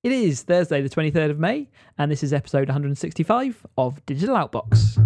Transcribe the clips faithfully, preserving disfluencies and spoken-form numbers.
It is Thursday, the twenty-third of May, and this is episode one hundred sixty-five of Digital Outbox.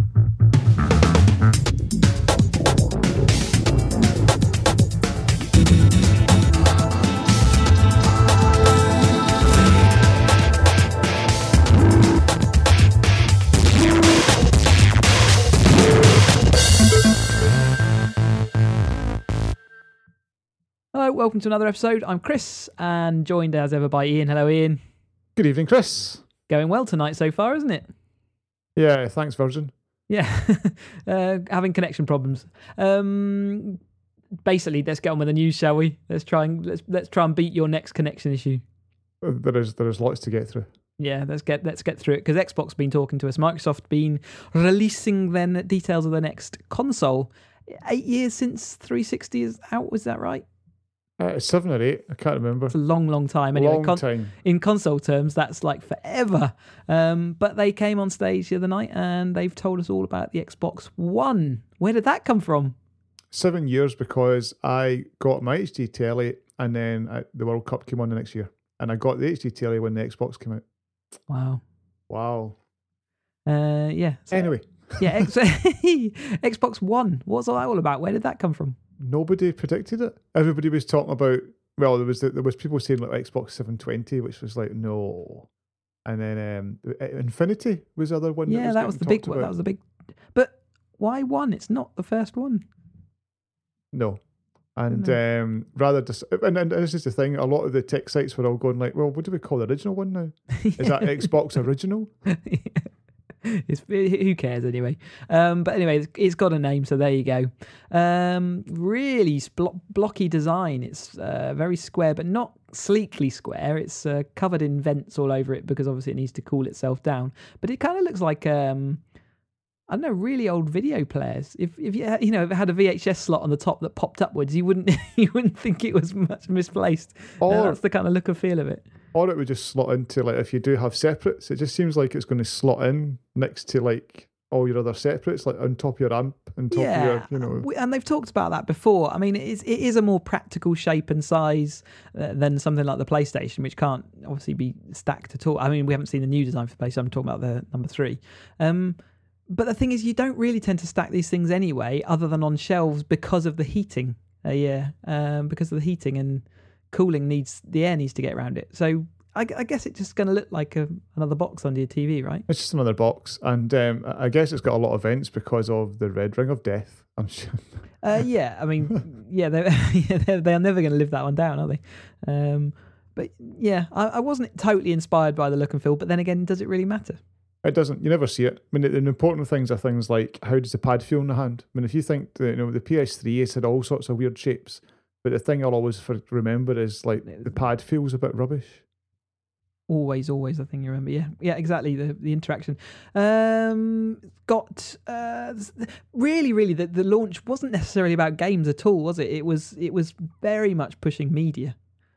Hello, welcome to another episode. I'm Chris, and joined as ever by Ian. Hello, Ian. Good evening, Chris. Going well tonight so far, isn't it? Yeah, thanks, Virgin. Yeah, uh, having connection problems. Um, basically, let's get on with the news, shall we? Let's try and let's let's try and beat your next connection issue. There is there is lots to get through. Yeah, let's get let's get through it because Xbox been talking to us. Microsoft been releasing then details of the next console. Eight years since three sixty is out. Was that right? Uh, seven or eight, I can't remember. It's a long, long time. Anyway, long con- time. In console terms, that's like forever. Um, but they came on stage the other night and they've told us all about the Xbox One. Where did that come from? Seven years because I got my H D telly and then I, the World Cup came on the next year. And I got the H D telly when the Xbox came out. Wow. Wow. Uh, yeah. So, anyway. yeah, X- Xbox One. What's that all about? Where did that come from? Nobody predicted it. Everybody was talking about, well, there was there was people saying like Xbox seven twenty, which was like, no. And then um, Infinity was the other one. Yeah, that was, that was the big one. That was the big. But why one? It's not the first one. No. And um, rather, dis- and, and this is the thing, a lot of the tech sites were all going like, well, what do we call the original one now? Is that Xbox Original? It's, who cares anyway? Um, but anyway, it's, it's got a name, so there you go. Um, really blo- blocky design. It's uh, very square, but not sleekly square. It's uh, covered in vents all over it because obviously it needs to cool itself down. But it kind of looks like um, I don't know, really old video players. If if you you know if it had a V H S slot on the top that popped upwards, you wouldn't you wouldn't think it was much misplaced. Or, uh, that's the kind of look and feel of it. Or it would just slot into, like, if you do have separates, it just seems like it's going to slot in next to, like, all your other separates, like on top of your amp and top yeah, of your, you know. And they've talked about that before. I mean, it is, it is a more practical shape and size uh, than something like the PlayStation, which can't obviously be stacked at all. I mean, we haven't seen the new design for PlayStation. I'm talking about the number three. Um, but the thing is, you don't really tend to stack these things anyway, other than on shelves because of the heating. Uh, yeah, um, because of the heating and cooling needs, the air needs to get around it. So I, I guess it's just going to look like a, another box under your T V, right? It's just another box. And um, I guess it's got a lot of vents because of the red ring of death, I'm sure. Uh, yeah, I mean, yeah, they're, yeah, they're, they're never going to live that one down, are they? Um, but yeah, I, I wasn't totally inspired by the look and feel, but then again, does it really matter? It doesn't. You never see it. I mean, the, the important things are things like, how does the pad feel in the hand? I mean, if you think that, you know, the P S three has had all sorts of weird shapes, but the thing I'll always for, remember is like the pad feels a bit rubbish. Always, always, I think you remember. Yeah, yeah, exactly. The the interaction. Um, got uh, really, really. The, the launch wasn't necessarily about games at all, was it? It was it was very much pushing media.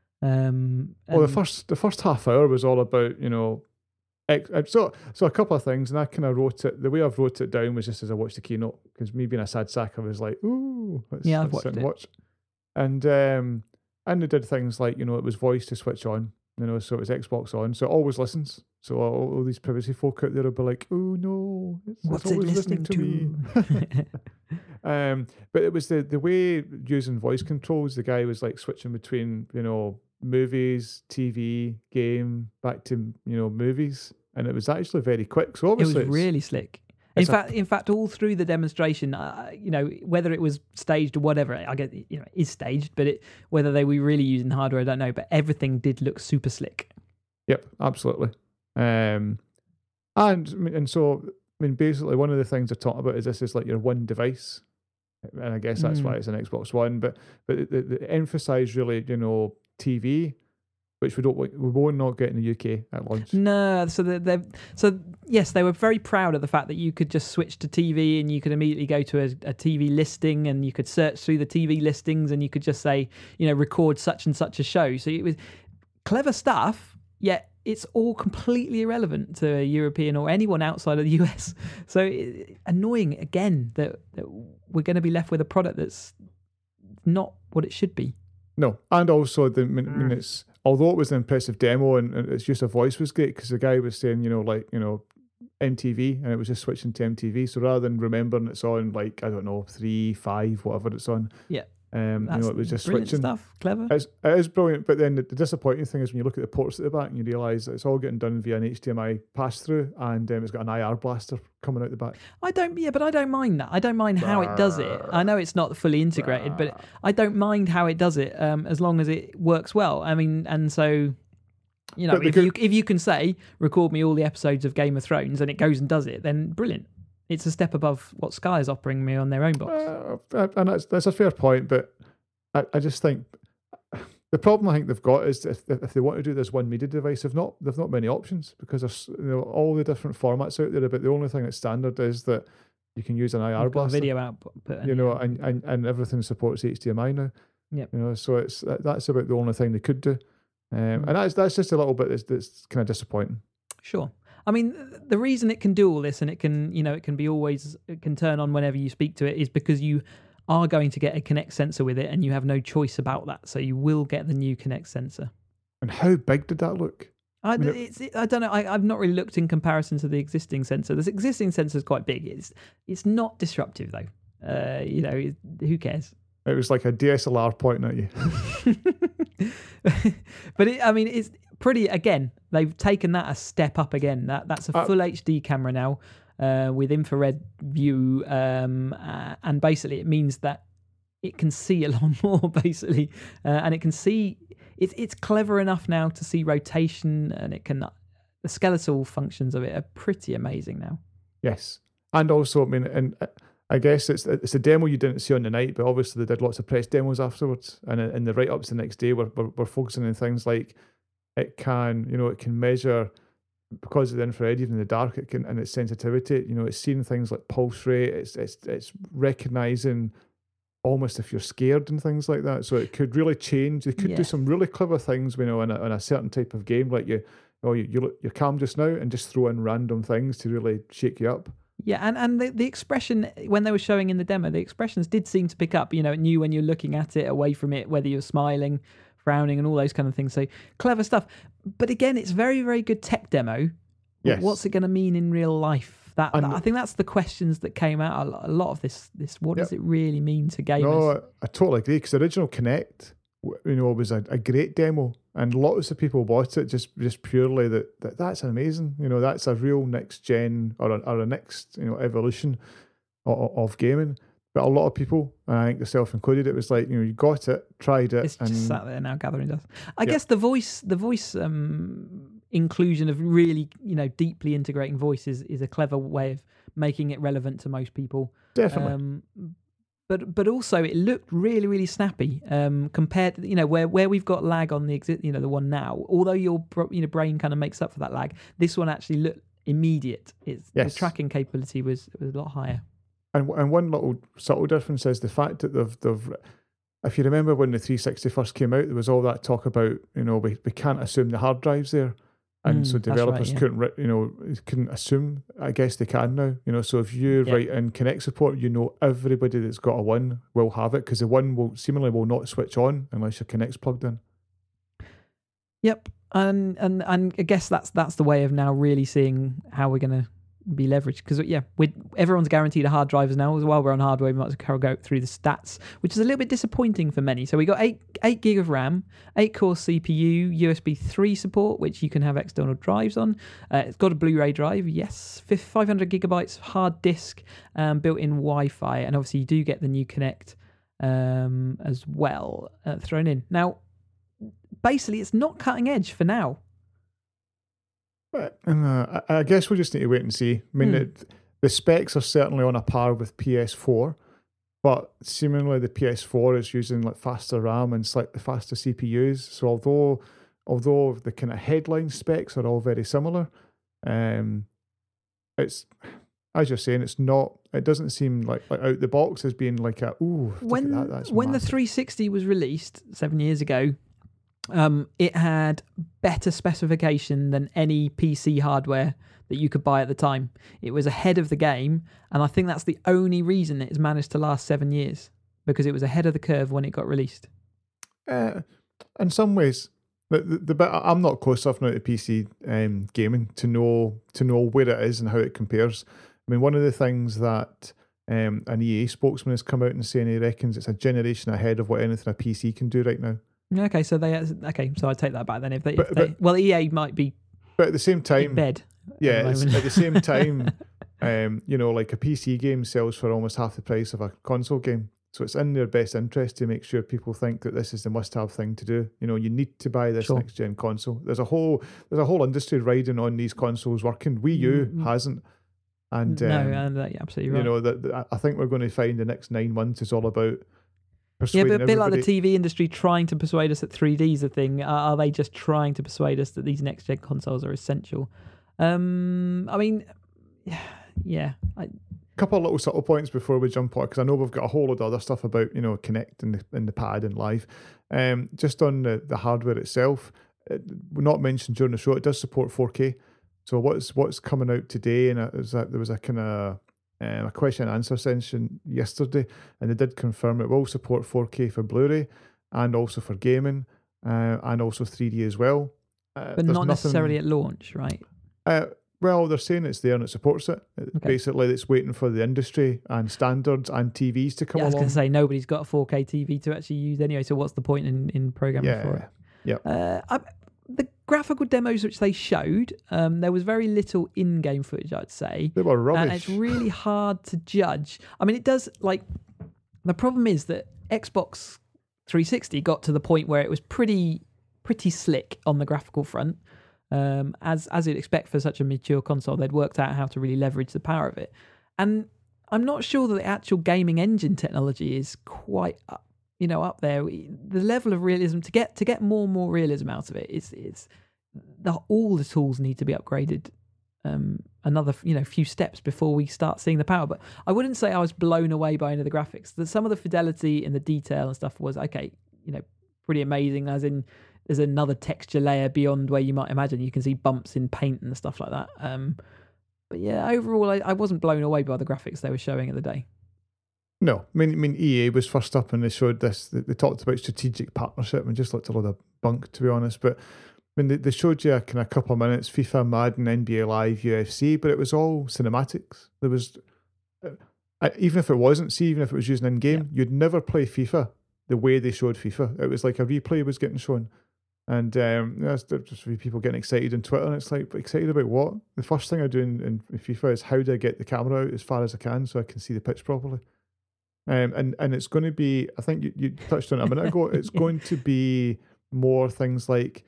Um, well, the first the first half hour was all about, you know, ex- so so a couple of things, and I kind of wrote it. The way I've wrote it down was just as I watched the keynote, because me being a sad sack, I was like, ooh, let's, yeah, I've let's watched sit and it. watch. And um, and they did things like, you know, it was voice to switch on. You know, so it was Xbox on, so it always listens. So all, all these privacy folk out there will be like, "Oh no, it's, what's it's it always listening, listening to?" me." um, but it was the the way using voice controls. The guy was like switching between, you know, movies, T V, game, back to, you know, movies, and it was actually very quick. So obviously, it was really slick. In fact, a, in fact, all through the demonstration, uh, you know, whether it was staged or whatever, I get, you know, it is staged, but it, whether they were really using hardware, I don't know. But everything did look super slick. Yep, absolutely. Um, and and so, I mean, basically, one of the things I talk about is this is like your one device, and I guess that's mm. why it's an Xbox One. But but the, the emphasize really, you know, T V. Which we don't, we won't not get in the U K at launch. No, so they so yes, they were very proud of the fact that you could just switch to T V and you could immediately go to a, a T V listing and you could search through the T V listings and you could just say, you know, record such and such a show. So it was clever stuff, yet it's all completely irrelevant to a European or anyone outside of the U S. So it, annoying again that, that we're going to be left with a product that's not what it should be. No, and also the I mean, it's although it was an impressive demo and, and its use of voice was great, because the guy was saying, you know, like, you know, M T V, and it was just switching to M T V. So rather than remembering it's on like, I don't know, three, five, whatever it's on. Yeah. Um, you know, it was just brilliant switching stuff. Clever. It's, it is brilliant, but then the, the disappointing thing is when you look at the ports at the back and you realise that it's all getting done via an H D M I pass through, and um, it's got an I R blaster coming out the back. I don't, yeah, but I don't mind that. I don't mind how it does it. I know it's not fully integrated, but I don't mind how it does it, um, as long as it works well. I mean, and so, you know, if you if you can say record me all the episodes of Game of Thrones and it goes and does it, then brilliant. It's a step above what Sky is offering me on their own box. Uh, and that's that's a fair point, but I, I just think the problem I think they've got is if if they want to do this one media device, they've not they've not many options, because there's, you know, all the different formats out there. But the only thing that's standard is that you can use an I R blaster, video output, you know, and, and, and everything supports H D M I now. Yep. You know, so it's that's about the only thing they could do, um, mm. and that's that's just a little bit that's, that's kind of disappointing. Sure. I mean, the reason it can do all this and it can, you know, it can be always, it can turn on whenever you speak to it, is because you are going to get a Kinect sensor with it, and you have no choice about that. So you will get the new Kinect sensor. And how big did that look? I, I, mean, it's, it, I don't know. I, I've not really looked in comparison to the existing sensor. This existing sensor is quite big. It's it's not disruptive though. Uh, you know, it, who cares? It was like a D S L R pointing at you. But it, I mean, it's pretty. Again, they've taken that a step up again. That that's a full uh, H D camera now. Uh, with infrared view, um, uh, and basically it means that it can see a lot more, basically, uh, and it can see. It's it's clever enough now to see rotation, and it can. The skeletal functions of it are pretty amazing now. Yes, and also, I mean, and I guess it's it's a demo you didn't see on the night, but obviously they did lots of press demos afterwards, and in the write-ups the next day, we're we're, we're focusing on things like it can, you know, it can measure. Because of the infrared, even in the dark, it can, and its sensitivity, you know, it's seeing things like pulse rate. It's it's it's recognizing almost if you're scared and things like that. So it could really change. They could yeah. do some really clever things, you know, in a, in a certain type of game, like you, oh, you, you look, you're calm just now, and just throw in random things to really shake you up. Yeah, and, and the, the expression, when they were showing in the demo, the expressions did seem to pick up. You know, it knew when you're looking at it, away from it, whether you're smiling, frowning, and all those kind of things. So clever stuff. But again, it's very, very good tech demo. Yes. What's it going to mean in real life? That, that I think that's the questions that came out a lot of this. This what yep. does it really mean to gamers? No, I, I totally agree, because the original Kinect, you know, was a, a great demo, and lots of people bought it just just purely that, that that's amazing. You know, that's a real next gen or a, or a next, you know, evolution of, of gaming. But a lot of people, and I think yourself included, it was like, you know, you got it, tried it, it's and just sat there now gathering dust. I yep. guess the voice, the voice um, inclusion of really, you know, deeply integrating voice is, is a clever way of making it relevant to most people. Definitely. Um, but but also it looked really really snappy um, compared to, you know, where where we've got lag on the exi- you know the one now. Although your you know brain kind of makes up for that lag, this one actually looked immediate. It's yes. the tracking capability was was a lot higher. And and one little subtle difference is the fact that they've they've. If you remember when the three sixty first came out, there was all that talk about, you know, we, we can't assume the hard drives there, and mm, so developers right, yeah. couldn't, you know, couldn't assume. I guess they can now, you know. So if you yeah. write in Kinect support, you know, everybody that's got a one will have it, because the one will seemingly will not switch on unless your Kinect's plugged in. Yep, and and and I guess that's that's the way of now really seeing how we're gonna be leveraged, because yeah, we everyone's guaranteed a hard drive now. While we're on hardware, we might as well go through the stats, which is a little bit disappointing for many. So we got eight eight gig of RAM, eight core C P U, U S B three support, which you can have external drives on. Uh, it's got a Blu-ray drive, yes, five hundred gigabytes hard disk, um, built-in Wi-Fi, and obviously you do get the new Kinect um, as well uh, thrown in. Now, basically, it's not cutting edge for now. But, uh, I, I guess we'll just need to wait and see. I mean, Hmm. it, the specs are certainly on a par with P S four, but seemingly the P S four is using like faster RAM and slightly faster C P Us. So although although the kind of headline specs are all very similar, um, it's, as you're saying, it's not. It doesn't seem like, like out the box as being like a ooh. When look at that, that's when massive. the three sixty was released seven years ago, um, it had better specification than any P C hardware that you could buy at the time. It was ahead of the game, and I think that's the only reason it's managed to last seven years, because it was ahead of the curve when it got released. Uh, in some ways, The, the, the bit I'm not close enough now to P C um, gaming to know to know where it is and how it compares. I mean, one of the things that um, an E A spokesman has come out and saying he reckons it's a generation ahead of what anything a P C can do right now. Okay, so they okay, so I take that back then. If they, But- if they but- well, E A might be But at the same in time, bed. yeah, at the it's, moment. at the same time, um, you know, like a P C game sells for almost half the price of a console game. So it's in their best interest to make sure people think that this is the must-have thing to do. You know, you need to buy this Sure. next-gen console. There's a whole there's a whole industry riding on these consoles working. Wii U Mm, mm. hasn't, and no, um, and uh, you're absolutely right. you know that that- I think we're going to find the next nine months is all about Yeah, persuading but a bit like the everybody. T V industry trying to persuade us that three D is a thing. Are, are they just trying to persuade us that these next gen consoles are essential? Um, I mean, yeah, I, Couple of little subtle points before we jump on, because I know we've got a whole lot of other stuff about, you know, Connect and the, and the pad and live. Um, just on the, the hardware itself, it, we're not mentioned during the show, it does support four K. So what's what's coming out today, and it was that there was a kind of um, a question and answer session yesterday, and they did confirm it will support four K for Blu-ray and also for gaming, uh, and also three D as well. Uh, but there's not nothing- necessarily at launch, right? uh, well, they're saying it's there and it supports it. It- Okay. Basically, it's waiting for the industry and standards and T Vs to come Yeah, I was going along. to say nobody's got a four K T V to actually use anyway. So what's the point in in programming for it? Yeah, Uh, I, the graphical demos which they showed, um, there was very little in-game footage, I'd say. they were And rubbish. it's really hard to judge. I mean, it does, like, the problem is that Xbox three sixty got to the point where it was pretty pretty slick on the graphical front. Um, as as you'd expect for such a mature console, they'd worked out how to really leverage the power of it. And I'm not sure that the actual gaming engine technology is quite up, you know, up there. The level of realism to get to get more and more realism out of it is is the, all the tools need to be upgraded. Um, another you know few steps before we start seeing the power. But I wouldn't say I was blown away by any of the graphics. The, some of the fidelity and the detail and stuff was okay, you know, pretty amazing. As in, there's another texture layer beyond where you might imagine. You can see bumps in paint and stuff like that. Um, but yeah, overall, I, I wasn't blown away by the graphics they were showing at the day. No, I mean, I mean, E A was first up and they showed this. They, they talked about strategic partnership and just looked a lot of bunk, to be honest. But I mean, they, they showed you a kind of couple of minutes FIFA, Madden, N B A Live, U F C, but it was all cinematics. There was, uh, even if it wasn't, see, even if it was using in game, you'd never play FIFA the way they showed FIFA. It was like a replay was getting shown. And um, there's there's just people getting excited on Twitter, and it's like, excited about what? The first thing I do in, in FIFA is how do I get the camera out as far as I can so I can see the pitch properly. Um, and, and it's going to be, I think you, you touched on it a minute ago, it's going to be more things like,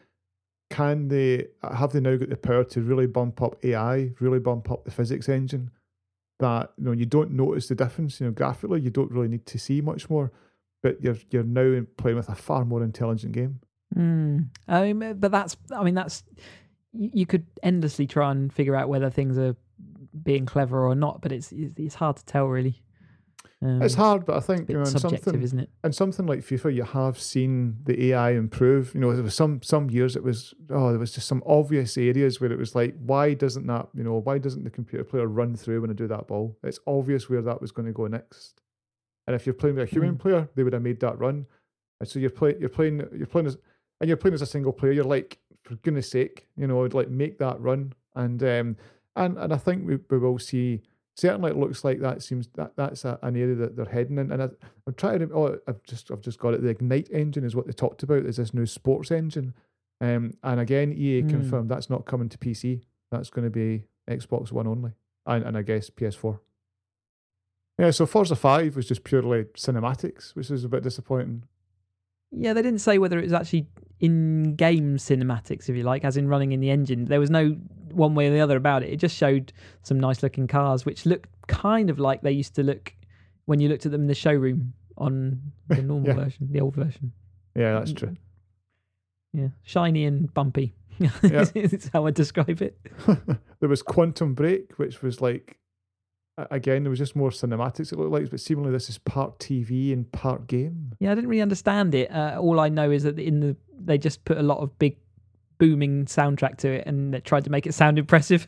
can they, have they now got the power to really bump up A I, really bump up the physics engine, that, you know, you don't notice the difference, you know, graphically, you don't really need to see much more, but you're you're now playing with a far more intelligent game. Mm. I mean, but that's, I mean, that's, you, you could endlessly try and figure out whether things are being clever or not, but it's it's, it's hard to tell, really. Um, It's hard, but I it's a think, bit you know, in subjective, something, isn't it? and something like FIFA, you have seen the A I improve. You know, there was some some years it was, oh, there was just some obvious areas where it was like, why doesn't that, you know, why doesn't the computer player run through when I do that ball? It's obvious where that was going to go next. And if you're playing with a human Mm. player, they would have made that run. And so you're playing, you're playing, you're playing as, and you're playing as a single player. You're like, for goodness sake, you know, like make that run. And um, and and I think we, we will see. Certainly, it looks like that seems that that's a, an area that they're heading in. And I, I'm trying to. Oh, I've just I've just got it. The Ignite engine is what they talked about. Is this new sports engine? Um, and again, E A Mm. confirmed that's not coming to P C. That's going to be Xbox One only, and and I guess P S four. Yeah, so Forza five was just purely cinematics, which is a bit disappointing. Yeah, they didn't say whether it was actually in-game cinematics, if you like, as in running in the engine. There was no one way or the other about it. It just showed some nice-looking cars, which looked kind of like they used to look when you looked at them in the showroom on the normal Yeah. version, the old version. Yeah, that's true. Yeah, shiny and bumpy. Yeah. That's how I describe it. There was Quantum Break, which was like, a- again, there was just more cinematics it looked like, but seemingly this is part T V and part game. Yeah, I didn't really understand it. Uh, all I know is that in the they just put a lot of big booming soundtrack to it, and they tried to make it sound impressive.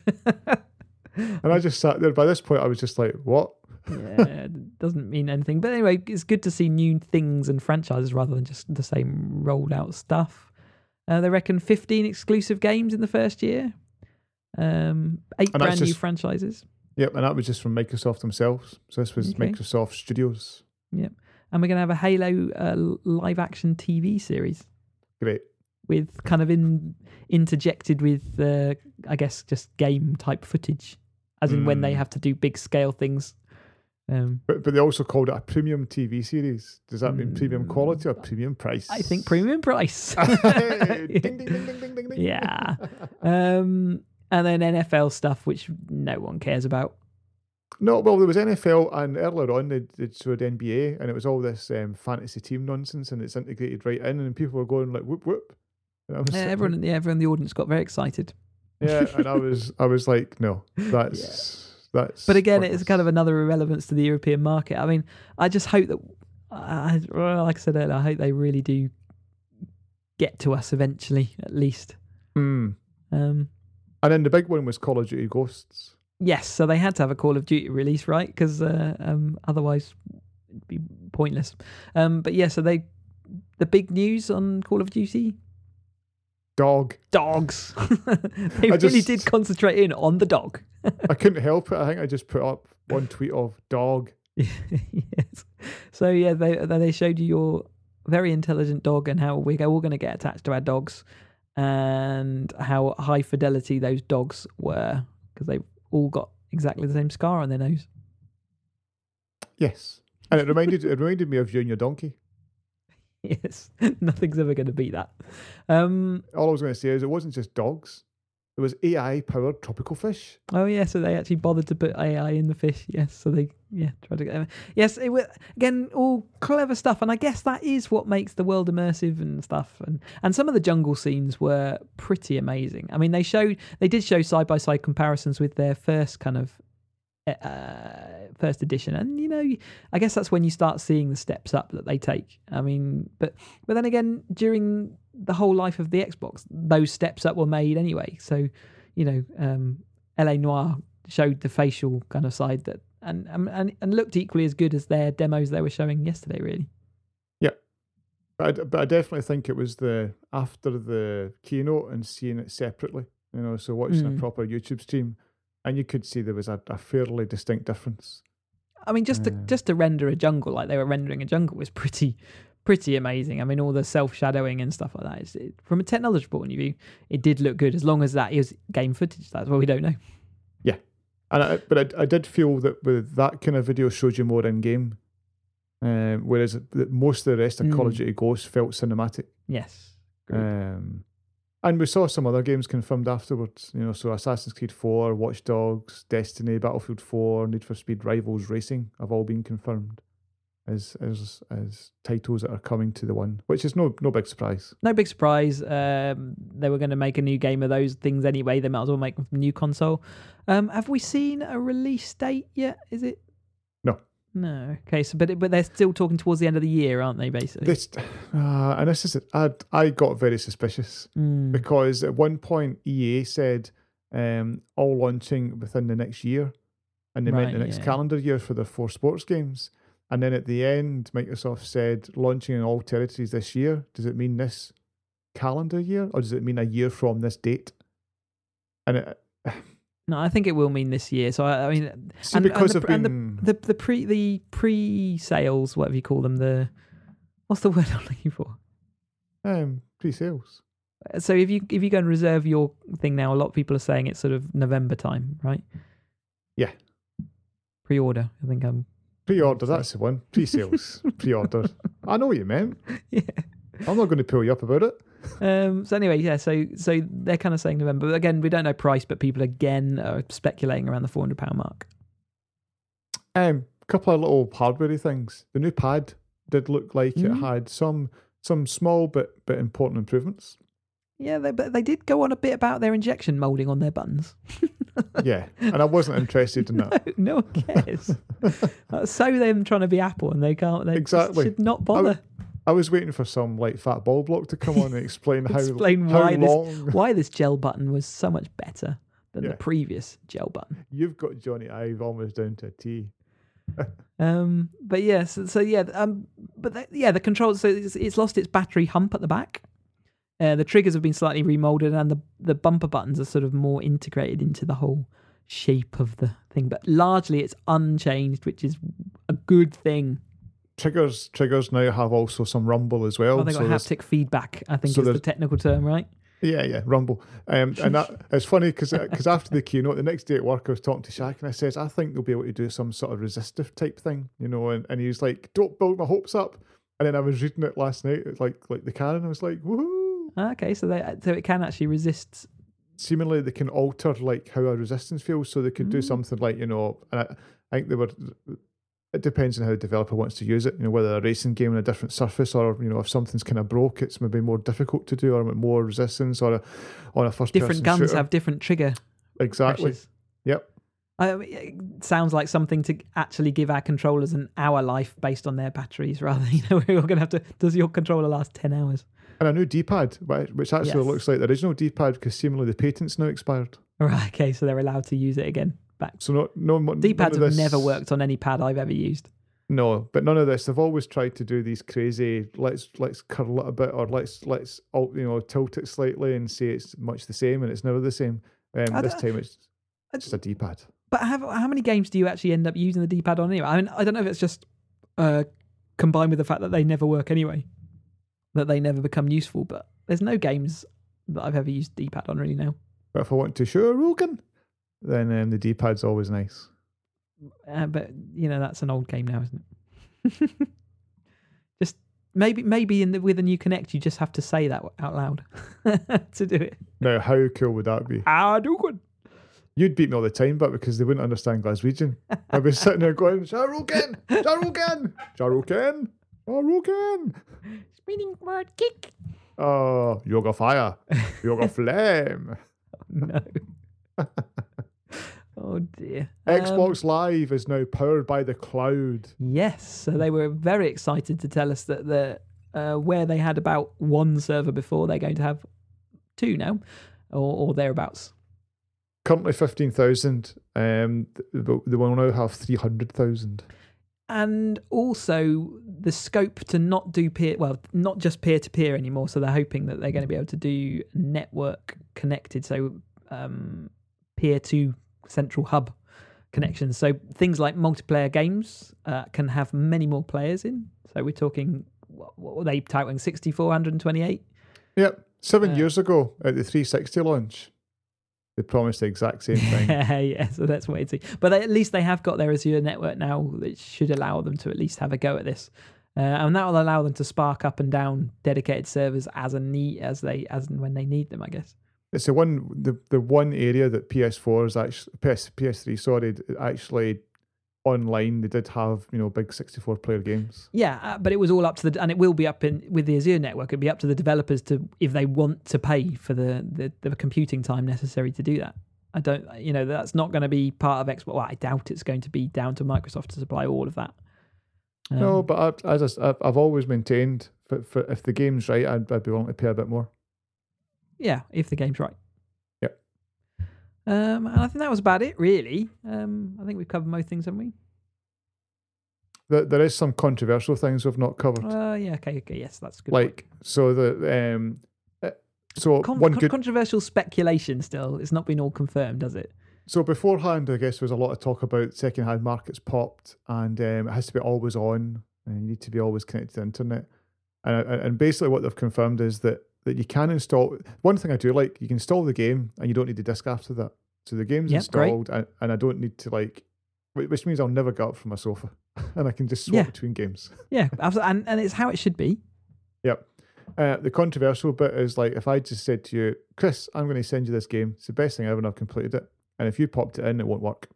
And I just sat there. By this point, I was just like, what? Yeah, it doesn't mean anything. But anyway, it's good to see new things and franchises rather than just the same rolled out stuff. Uh, they reckon fifteen exclusive games in the first year. Um, eight And that's brand new just- franchises. Yep, and that was just from Microsoft themselves. So this was Okay. Microsoft Studios. Yep. And we're going to have a Halo uh, live action T V series Great. with kind of in interjected with, uh, I guess, just game type footage, as in when they Mm. have to do big scale things. Um, But but they also called it a premium T V series. Does that mean premium Mm, quality or premium price? I think premium price. Hey, ding, ding, ding, ding, ding, ding, ding. Yeah. Um, and then N F L stuff, which no one cares about. No, well, there was N F L, and earlier on they, they showed N B A, and it was all this um, fantasy team nonsense, and it's integrated right in, and people were going like whoop whoop. And I was Uh, sitting everyone, yeah, everyone in the audience got very excited. there- yeah, and I was, I was like, no, that's that's. But again, pointless. it's kind of another irrelevance to the European market. I mean, I just hope that, I, well, like I said earlier, I hope they really do get to us eventually, at least. Hmm. Um, And then the big one was Call of Duty Ghosts. yes, so they had to have a Call of Duty release, right? Because uh, um, otherwise it'd be pointless. Um, but yeah, so they, the big news on Call of Duty, Dog. dogs. They I really just- did concentrate in on the dog. I couldn't help it. I think I just put up one tweet of dog. Yes. So yeah, they they showed you your very intelligent dog and how we're all going to get attached to our dogs, and how high fidelity those dogs were because they've all got exactly the same scar on their nose. Yes, and it reminded it reminded me of you and your donkey. Yes, nothing's ever going to beat that. Um, All I was going to say is it wasn't just dogs. It was A I powered tropical fish. oh yeah, so they actually bothered to put A I in the fish. Yes, so they yeah tried to get yes. It was again all clever stuff, and I guess that is what makes the world immersive and stuff. And and some of the jungle scenes were pretty amazing. I mean, they showed they did show side by side comparisons with their first kind of uh, first edition, and you know, I guess that's when you start seeing the steps up that they take. I mean, but but then again, during the whole life of the Xbox, those steps up were made anyway. So, you know, um, L A Noire showed the facial kind of side that, and and and looked equally as good as their demos they were showing yesterday. Really, But I, but I definitely think it was the after the keynote and seeing it separately. You know, so watching Mm. a proper YouTube stream, and you could see there was a, a fairly distinct difference. I mean, just to Yeah. just to render a jungle like they were rendering a jungle was pretty pretty amazing. I mean, all the self shadowing and stuff like that. It's, it, from a technology point of view, it did look good as long as that is game footage. That's what we don't know. And I, but I, I did feel that with that kind of video showed you more in game, um, whereas the, most of the rest of Call of Mm. Duty Ghosts felt cinematic. Yes. Agreed. Um, and we saw some other games confirmed afterwards. You know, so Assassin's Creed four, Watch Dogs, Destiny, Battlefield four, Need for Speed Rivals Racing have all been confirmed as as as titles that are coming to the One, which is no no big surprise. No big surprise. Um, they were going to make a new game of those things anyway. They might as well make them from new console. Um, have we seen a release date yet? Is it? No. No. Okay. So, but but they're still talking towards the end of the year, aren't they? Basically. This uh, and this is it. I I got very suspicious Mm. because at one point E A said um, all launching within the next year, and they meant Right, the next yeah. calendar year for their four sports games. And then at the end, Microsoft said launching in all territories this year. Does it mean this calendar year, or does it mean a year from this date? And it, No, I think it will mean this year. So I, I mean, see, And- because and of the- and being the the pre the pre sales, whatever you call them, the what's the word I'm looking for? um, pre-sales. So if you if you go and reserve your thing now, a lot of people are saying it's sort of November time, right? Yeah. Pre-order. I think I'm. Pre-order, that's the one. Pre-sales, pre-order. I know what you meant. Yeah. I'm not going to pull you up about it. Um. So anyway, yeah. So so they're kind of saying November. But again, we don't know price, but people again are speculating around the four hundred pound mark. Um, couple of little hardware things. The new pad did look like it Mhm. had some some small but but important improvements. Yeah, they, but they did go on a bit about their injection molding on their buttons. Yeah, and I wasn't interested in that. No, no one cares. That's so them trying to be Apple, and they can't. They just Exactly. should not bother. I was waiting for some like fat ball block to come on and explain how Explain how why this- long Why this gel button was so much better than Yeah. the previous gel button. you've got Johnny Ive almost down to a T. Um, but yeah, so, so yeah, um, but the, yeah, the controls. So it's, it's lost its battery hump at the back. Uh, the triggers have been slightly remolded, and the the bumper buttons are sort of more integrated into the whole shape of the thing. But largely, it's unchanged, which is a good thing. Triggers triggers now have also some rumble as well. Oh, they got so haptic feedback, I think so is the technical term, right? Yeah, yeah, rumble. Um, and that it's funny because because after the keynote, the next day at work, I was talking to Shaq and I says, I think they'll be able to do some sort of resistive type thing, you know. And, and he was like, don't build my hopes up. And then I was reading it last night, it's like like the canon. I was like, woohoo! Okay, so they so it can actually resist. Seemingly, they can alter like how a resistance feels, so they could Mm. do something like, you know. And I, I think they were. It depends on how the developer wants to use it. You know, whether a racing game on a different surface, or you know, if something's kind of broke, it's maybe more difficult to do, or more resistance, or a, on a first Different guns shooter. have different trigger Exactly. pressures. Yep. I mean, it sounds like something to actually give our controllers an hour life based on their batteries, rather than, you know, we're going to have to. Does your controller last ten hours? And a new D-pad, whi- which actually Yes. looks like the original D-pad, because seemingly the patent's now expired. Right. Okay, so they're allowed to use it again. Back. So no, no, none D-pads of have this, never worked on any pad I've ever used. No, but none of this. They've always tried to do these crazy. Let's let's curl it a bit, or let's let's al- you know tilt it slightly and say it's much the same, and it's never the same. Um, I this don't- time it's I- just a D-pad. But how, how many games do you actually end up using the D-pad on anyway? I mean, I don't know if it's just uh, combined with the fact that they never work anyway, that they never become useful, but there's no games that I've ever used D-pad on really now. But if I want to shoot a Rogan, then um, the D-pad's always nice. Uh, but, you know, that's an old game now, isn't it? Just maybe maybe in the, with a new Kinect, you just have to say that out loud to do it. Now, how cool would that be? Ah, do good. You'd beat me all the time, but because they wouldn't understand Glaswegian. I'd be sitting there going, Sharogan, Sharogan, Sharogan, Sharogan. Spinning word kick. Oh, yoga fire, yoga flame. No. Oh dear. Xbox Live is now powered by the cloud. Yes, so they were very excited to tell us that the uh, where they had about one server before, they're going to have two now, or, or thereabouts. Currently fifteen thousand. Um, th- they will now have three hundred thousand. And also the scope to not do peer, well, not just peer to peer anymore. So they're hoping that they're going to be able to do network connected, so um, peer to central hub connections. So things like multiplayer games uh, can have many more players in. So we're talking, what, what were they touting, sixty-four twenty-eight? Yep. Seven Uh, years ago at the three sixty launch, they promised the exact same thing. Yeah, so let's wait and see. But they, at least they have got their Azure network now that should allow them to at least have a go at this. Uh, and that will allow them to spark up and down dedicated servers as a need, as they as and when they need them, I guess. It's the one the, the one area that P S four is actually P S, P S three sorry actually online they did have, you know, big sixty-four player games. Yeah, uh, but it was all up to the, and it will be up in with the Azure network. It'll be up to the developers to, if they want to pay for the the, the computing time necessary to do that. I don't, you know, that's not going to be part of Xbox. Well, I doubt it's going to be down to Microsoft to supply all of that. Um, No, but I, as I, I've I've always maintained for, for if the game's right, I'd, I'd be willing to pay a bit more. yeah, if the game's right. Yep. Um, and I think that was about it, really. Um, I think we've covered most things, haven't we? There, there is some controversial things we've not covered. Uh, yeah, okay, okay, yes, that's a good. Like so the um uh, so Con- one con- good controversial speculation still. It's not been all confirmed, has it? so beforehand, I guess there was a lot of talk about second-hand markets popped, and um, it has to be always on, and you need to be always connected to the internet. And and and basically, what they've confirmed is that that you can install. One thing I do like, you can install the game, and you don't need the disc after that. So the game's Yep, great. installed, and, and I don't need to like, wh- which means I'll never get up from my sofa, and I can just swap Yeah. between games. Yeah, absolutely, and and it's how it should be. Yep. Uh, the controversial bit is like if I just said to you, Chris, I'm going to send you this game. It's the best thing ever, and I've completed it. And if you popped it in, it won't work.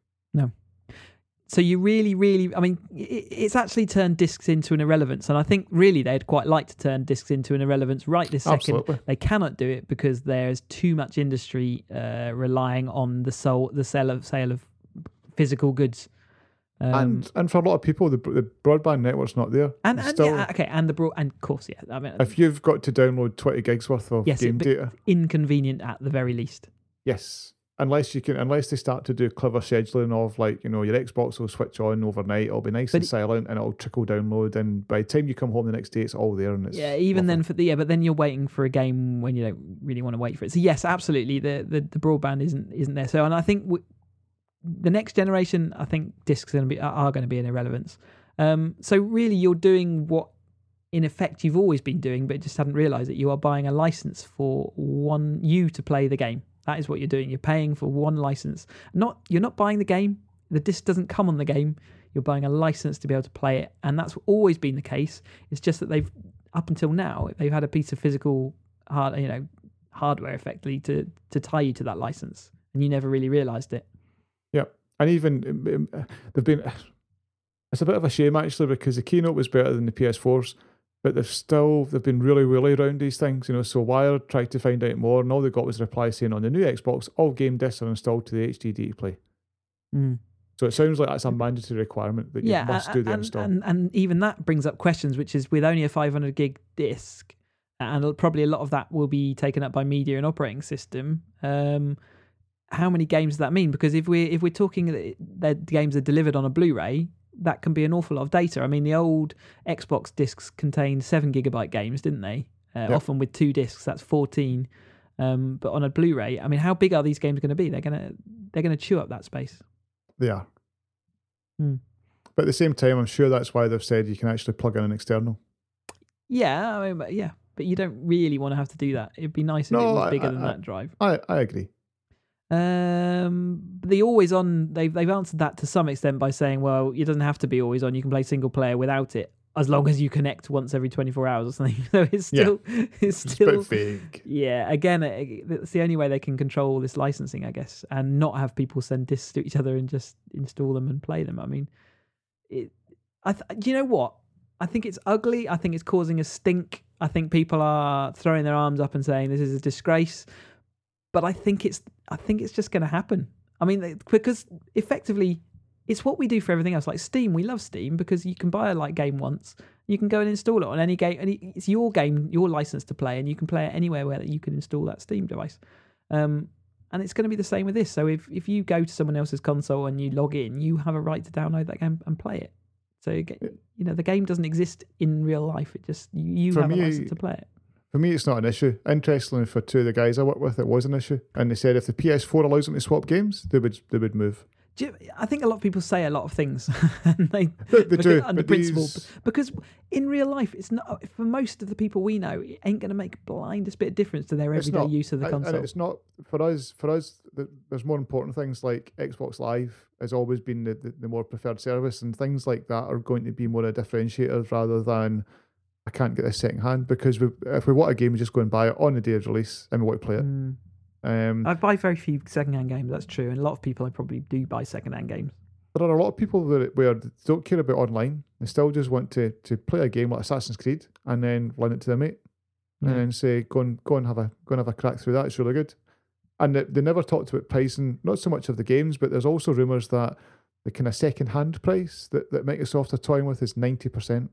So you really, really, I mean, it, it's actually turned discs into an irrelevance, and I think really they'd quite like to turn discs into an irrelevance right this second. Absolutely. They cannot do it because there's too much industry uh, relying on the sole, the sale of sale of physical goods. Um, and and for a lot of people, the the broadband network's not there. and, It's and still, yeah, okay, and the broad, and of course, yeah, I mean, if you've got to download twenty gigs worth of Yes, game it- data, inconvenient at the very least. yes. unless you can, unless they start to do clever scheduling of like, you know, your Xbox will switch on overnight, it'll be nice But and it- silent, and it'll trickle download, and by the time you come home the next day, it's all there, and it's Yeah, even then lovely. for the yeah, but then you're waiting for a game when you don't really want to wait for it. So yes, absolutely, the the, the broadband isn't isn't there. So and I think w- the next generation, I think discs are going to be are going to be an irrelevance. Um, so really, you're doing what in effect you've always been doing, but just hadn't realised that you are buying a license for one you to play the game. That is what you're doing. You're paying for one license. Not you're not buying the game. The disc doesn't come on the game. You're buying a license to be able to play it, and that's always been the case. It's just that they've up until now they've had a piece of physical hard, you know, hardware effectively to to tie you to that license, and you never really realised it. Yeah, and even um, um, they've been. It's a bit of a shame actually, because the Keynote was better than the P S fours, but they've still they've been really woolly around these things, you know. So Wired tried to find out more, and all they got was a reply saying on the new Xbox, all game discs are installed to the H D D to play. Mm. So it sounds like that's a mandatory requirement that you Yeah, must and, do the and, install. and and even that brings up questions, which is with only a five hundred gig disc, and probably a lot of that will be taken up by media and operating system. Um, how many games does that mean? Because if we're if we're talking that the games are delivered on a Blu-ray, that can be an awful lot of data. I mean, the old Xbox discs contained seven gigabyte games, didn't they? Uh, Yep. Often with two discs, that's fourteen. Um, but on a Blu-ray, I mean, how big are these games going to be? They're gonna they're gonna chew up that space. They are. Hmm. But at the same time, I'm sure that's why they've said you can actually plug in an external. Yeah, I mean, but yeah, but you don't really want to have to do that. It'd be nice if No, it was I- bigger I- than I- that drive. I, I agree. Um, the always on, they've they've answered that to some extent by saying, well, it doesn't have to be always on. You can play single player without it, as long as you connect once every twenty-four hours or something. So it's Yeah. still, it's It's a still, bit vague. yeah. Again, it- it's the only way they can control this licensing, I guess, and not have people send discs to each other and just install them and play them. I mean, it. I th- do you know what? I think it's ugly. I think it's causing a stink. I think people are throwing their arms up and saying this is a disgrace. But I think it's I think it's just going to happen. I mean, because effectively, it's what we do for everything else. Like Steam, we love Steam because you can buy a like game once, you can go and install it on any game, and it's your game, your license to play, and you can play it anywhere where you can install that Steam device. Um, and it's going to be the same with this. So if if you go to someone else's console and you log in, you have a right to download that game and play it. So you, get, you know the game doesn't exist in real life. It just you, you For have me, a license to play it. For me, it's not an issue. Interestingly, for two of the guys I work with, it was an issue, and they said if the P S four allows them to swap games, they would they would move. Do you, I think a lot of people say a lot of things and they, They, they because, do, under but principle, these, because in real life, it's not for most of the people we know. It ain't going to make blindest bit of difference to their It's everyday not. use of the and- and console. it's not for us. For us, th- there's more important things like Xbox Live has always been the, the, the more preferred service, and things like that are going to be more a differentiator rather than I can't get this second hand, because we, if we want a game, we just go and buy it on the day of release and we want to play it. Mm. Um, I buy very few second-hand games. That's true, and a lot of people I probably do buy second-hand games. there are a lot of people that where they don't care about online. They still just want to to play a game like Assassin's Creed and then lend it to their mate Yeah. and then say go and go and have a go and have a crack through that. It's really good. And they, they never talked about pricing, not so much of the games, but there's also rumours that the kind of second-hand price that, that Microsoft are toying with is ninety percent.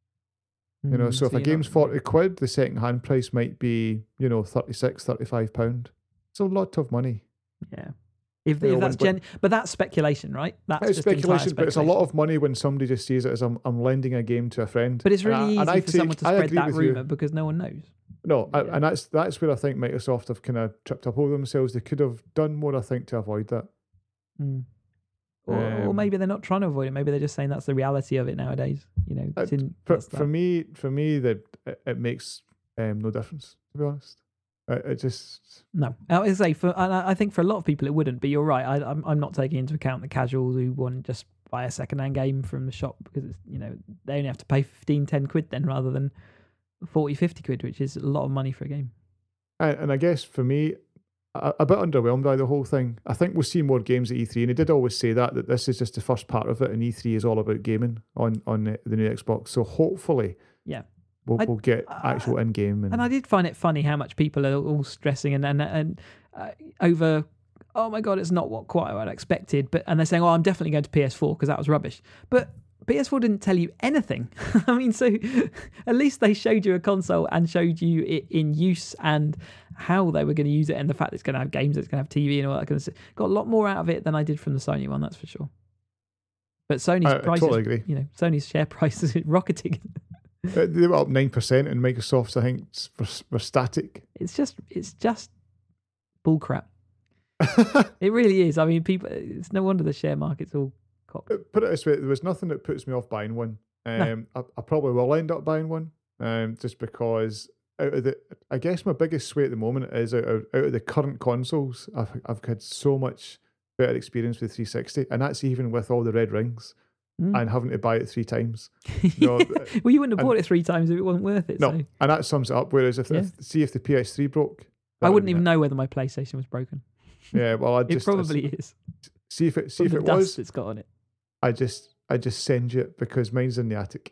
You know, Mm, so if a you're game's not- forty quid, the second-hand price might be, you know, thirty-six, thirty-five pound. It's a lot of money. yeah. If, You know, if that's when- gen, but that's speculation, right? That's It's just entire speculation, but it's a lot speculation. of money when somebody just sees it as I'm, I'm lending a game to a friend. But it's And I- really and easy I for someone take- to I spread agree that with you. rumor because no one knows. No, I- Yeah. and that's that's where I think Microsoft have kind of tripped up over themselves. They could have done more, I think, to avoid that. Mm. Or, or Um, maybe they're not trying to avoid it. Maybe they're just saying that's the reality of it nowadays. You know, Uh, it's in, For, that's for that. me, for me, that it, it makes um, no difference. To be honest, it, it just No, I would say for, and I I think for a lot of people it wouldn't. But you're right. I, I'm I'm not taking into account the casuals who want to just buy a second-hand game from the shop because it's, you know, they only have to pay fifteen, ten quid then rather than forty, fifty quid, which is a lot of money for a game. and, and I guess for me, a, a bit underwhelmed by the whole thing. I think we'll see more games at E three, and he did always say that that this is just the first part of it, and E three is all about gaming on on the, the new Xbox. So hopefully, Yeah. we'll I- we'll get I- actual in game. And, And I did find it funny how much people are all stressing and and, and uh, over. Oh my god, it's not what quite what I expected. But and they're saying, "Oh, I'm definitely going to P S four because that was rubbish." But P S four didn't tell you anything. I mean, so at least they showed you a console and showed you it in use and how they were going to use it and the fact that it's going to have games, it's going to have T V and all that kind of stuff. Got a lot more out of it than I did from the Sony one, that's for sure. But Sony's I, price, I totally agree. You know, Sony's share price is rocketing. Uh, they were up nine percent, and Microsoft's I think were, were static. It's just, it's just bullcrap. It really is. I mean, people. It's no wonder the share market's all cocked. Put it this way: there was nothing that puts me off buying one. Um, No. I, I probably will end up buying one, um, just because out of the, I guess my biggest sway at the moment is out of, out of the current consoles. I've I've had so much better experience with three sixty, and that's even with all the red rings Mm. and having to buy it three times. No, Well, you wouldn't have and- bought it three times if it wasn't worth it. No, So and that sums it up. Whereas if, Yeah. if see if the P S three broke, I that wouldn't would even be know whether my PlayStation was broken. it. Yeah, well, I It just I probably is. see if it see From if the it dust was. it's got on it. I just I just send you it because mine's in the attic.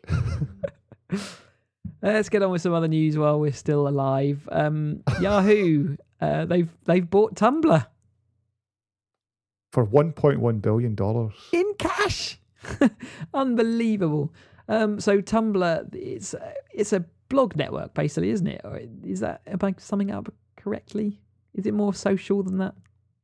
Let's get on with some other news while we're still alive. Um, Yahoo, uh, they've they've bought Tumblr For one point one billion dollars. in cash. Unbelievable. Um, so Tumblr, it's it's a blog network basically, isn't it? Or is that, am I summing it up correctly? Is it more social than that?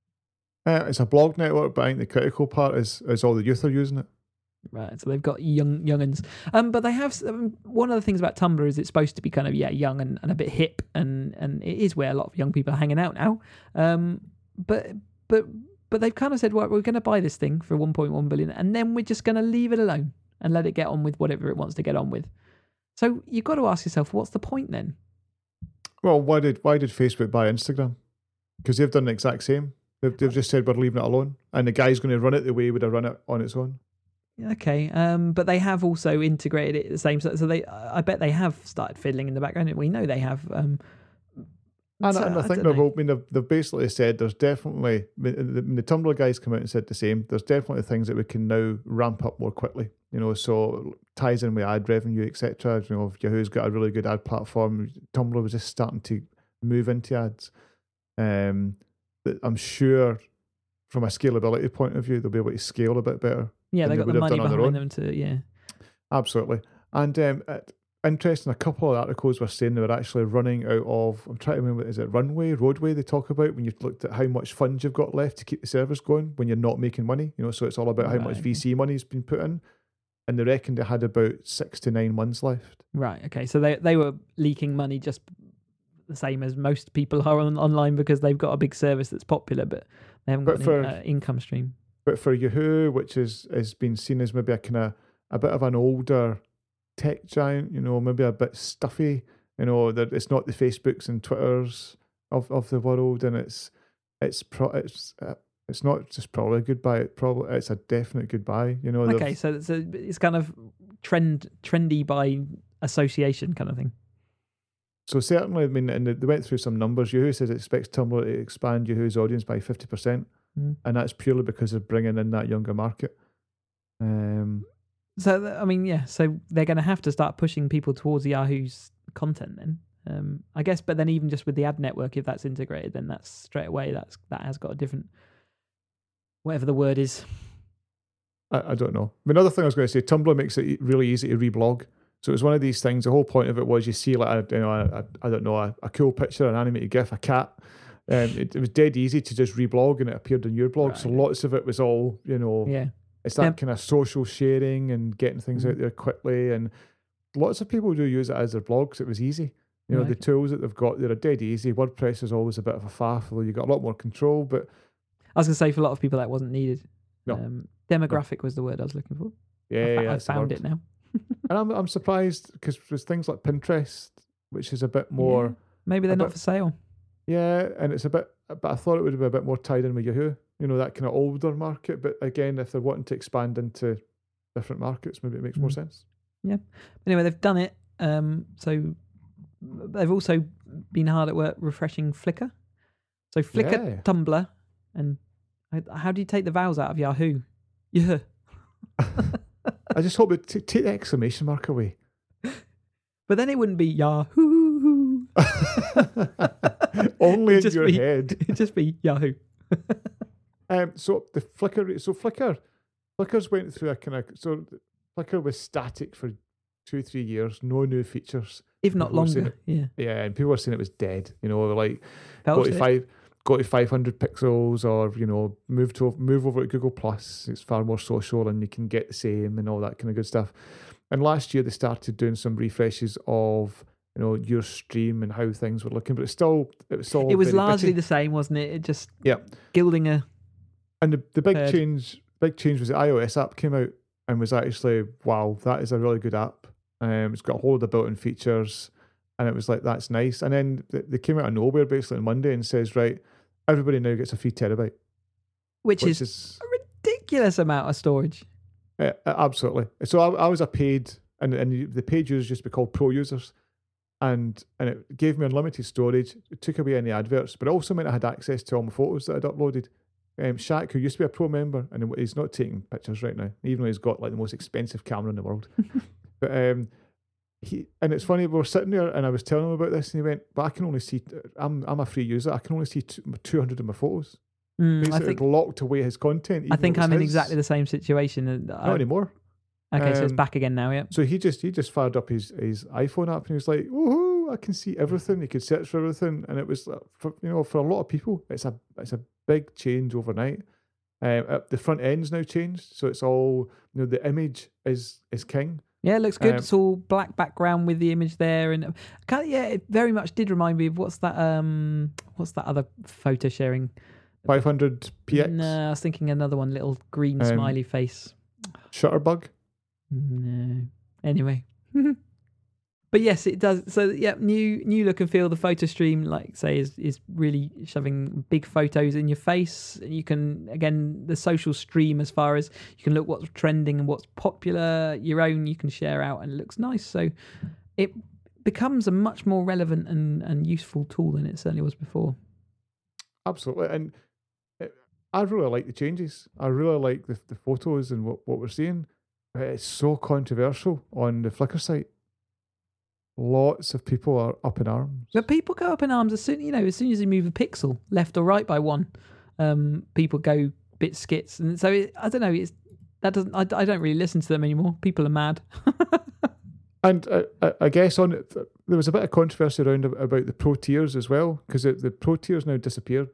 Uh, it's a blog network, but I think the critical part is is all the youth are using it. Right, so they've got young younguns. Um, but they have um, one of the things about Tumblr is it's supposed to be kind of yeah young and, and a bit hip, and and it is where a lot of young people are hanging out now. Um, but but but they've kind of said, well, we're going to buy this thing for one point one billion, and then we're just going to leave it alone and let it get on with whatever it wants to get on with. So you've got to ask yourself, what's the point then? Well, why did why did Facebook buy Instagram? Because they've done the exact same. They've, they've just said we're leaving it alone, and the guy's going to run it the way he would have run it on its own. Okay, um, but they have also integrated it the same. So, so they, I bet they have started fiddling in the background. We know they have. Um, And, so, and I think don't they've, know. all- I mean, they've, they've basically said there's definitely, when the, when the Tumblr guys come out and said the same, there's definitely things that we can now ramp up more quickly, you know, so ties in with ad revenue, et cetera. You know, if Yahoo's got a really good ad platform, Tumblr was just starting to move into ads. Um, that I'm sure from a scalability point of view, they'll be able to scale a bit better. Yeah, than they they got the would have money done on their behind own. them to yeah. Absolutely. And um, it, interesting, a couple of articles were saying they were actually running out of, I'm trying to remember, is it runway, roadway they talk about when you've looked at how much funds you've got left to keep the service going when you're not making money, you know, so it's all about how Right, much okay. V C money's been put in. And they reckon they had about six to nine months left. Right. Okay. So they they were leaking money just the same as most people are on online because they've got a big service that's popular, but they haven't got But an for- uh, income stream. But for Yahoo, which is has been seen as maybe a kind of a bit of an older tech giant, you know, maybe a bit stuffy, you know, that it's not the Facebooks and Twitters of, of the world, and it's it's pro it's uh, it's not just probably a goodbye. It probably it's a definite goodbye. You know, Okay, they've- so it's, a, it's kind of trend trendy by association kind of thing. So certainly, I mean, and they went through some numbers. Yahoo says it expects Tumblr to expand Yahoo's audience by fifty percent, Mm. and that's purely because of bringing in that younger market. Um, So th- I mean, yeah. So they're going to have to start pushing people towards Yahoo's content then. Um, I guess, but then even just with the ad network, if that's integrated, then that's straight away that's that has got a different whatever the word is. I, I don't know. I mean, another thing I was going to say, Tumblr makes it e- really easy to reblog. So it was one of these things. The whole point of it was you see like a, you know, a, a, I don't know, a, a cool picture, an animated GIF, a cat. Um, it, it was dead easy to just reblog, and it appeared on your blog. So Right. lots of it was all, you know, Yeah. it's that Yep. kind of social sharing and getting things Mhm. out there quickly. And lots of people do use it as their blogs. It was easy. You know, Right. the tools that they've got, they're dead easy. WordPress is always a bit of a faff, although you've got a lot more control. But I was going to say for a lot of people that wasn't needed. No. Um, demographic was the word I was looking for. yeah, I, fa- yeah, I that's the found word. it now. And I'm I'm surprised because there's things like Pinterest, which is a bit more. Maybe they're a not bit- for sale. Yeah, and it's a bit, but I thought it would be a bit more tied in with Yahoo, you know, that kind of older market. But again, if they're wanting to expand into different markets, maybe it makes more Mm. sense. Anyway, they've done it. Um, so they've also been hard at work refreshing Flickr. So Flickr, Yeah. Tumblr, and how- how do you take the vowels out of Yahoo? Yeah. I just hope it t- take the exclamation mark away. But then it wouldn't be Yahoo. Only It'd in just your be- head. It'd just be Yahoo. Um, so the Flickr, so Flickr, Flickr's went through a kind of, so Flickr was static for two, three years, no new features. If not People were saying longer. Yeah. Yeah, and people were saying it was dead. You know, like Felt go to it. five, go to five hundred pixels, or you know, move to move over to Google Plus. It's far more social, and you can get the same and all that kind of good stuff. And last year they started doing some refreshes of you know your stream and how things were looking, but it's still it was still It was very largely bitty. the same, wasn't it? It just Yeah. gilding a And the, the big Third. change, big change was the iOS app came out and was actually wow, that is a really good app. Um, it's got a whole lot of built-in features, and it was like that's nice. And then th- they came out of nowhere basically on Monday and says right, everybody now gets a free terabyte, which, which is, is a ridiculous amount of storage. uh, absolutely. So I, I was a paid, and and the paid users used to be called pro users, and and it gave me unlimited storage. It took away any adverts, but it also meant I had access to all my photos that I'd uploaded. Um, Shaq, who used to be a pro member, and he's not taking pictures right now, even though he's got like the most expensive camera in the world. But um, he and it's funny, we were sitting there, and I was telling him about this, and he went, "But I can only see. I'm I'm a free user. I can only see two hundred of my photos." Mm, I Basically, think it locked away his content. I even think though it I'm was in his. exactly the same situation. and Not I- anymore. Okay, so it's Um, back again now. Yeah. So he just he just fired up his, his iPhone app, and he was like, "Woohoo! I can see everything." He could search for everything, and it was uh, for you know for a lot of people, it's a it's a big change overnight. Um, uh, the front end's now changed, so it's all you know. The image is is king. Yeah, it looks good. Um, It's all black background with the image there, and kind of, yeah, it very much did remind me of what's that? Um, what's that other photo sharing? five hundred P X No, I was thinking another one, little green Um, smiley face. Shutterbug. No. Anyway. But yes, it does. So yeah, new new look and feel. The photo stream, like say, is is really shoving big photos in your face. You can again the social stream as far as you can look what's trending and what's popular. Your own you can share out, and it looks nice. So it becomes a much more relevant and, and useful tool than it certainly was before. Absolutely, and it, I really like the changes. I really like the the photos and what, what we're seeing. It's so controversial on the Flickr site. Lots of people are up in arms. But people go up in arms as soon you know as soon as you move a pixel left or right by one, um, people go a bit skits, and so it, I don't know. It's that doesn't. I, I don't really listen to them anymore. People are mad. And uh, I, I guess on it, there was a bit of controversy around ab- about the pro tiers as well, because the pro tiers now disappeared,